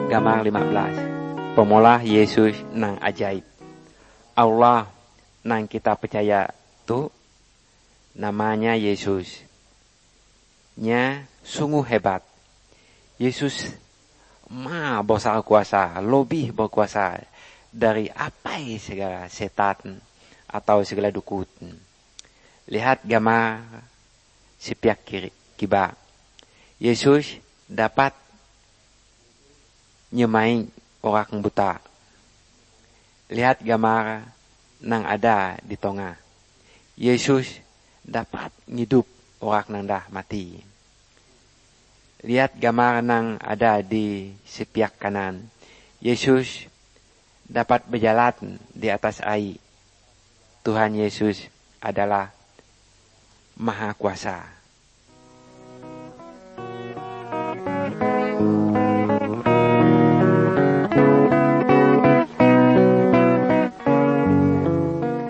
Gambar 15. Pemula Yesus nang ajaib. Allah nang kita percaya tu namanya Yesus. Nya sungguh hebat. Yesus besar kuasa, lebih berkuasa dari apa segala setan atau segala dukun. Lihat gambar si pihak kiri kiba. Yesus dapat nyemai orang buta. Lihat gambar nang ada di tengah. Yesus dapat ngidup orang nang dah mati. Lihat gambar nang ada di sepiak kanan. Yesus dapat berjalan di atas air. Tuhan Yesus adalah Maha Kuasa.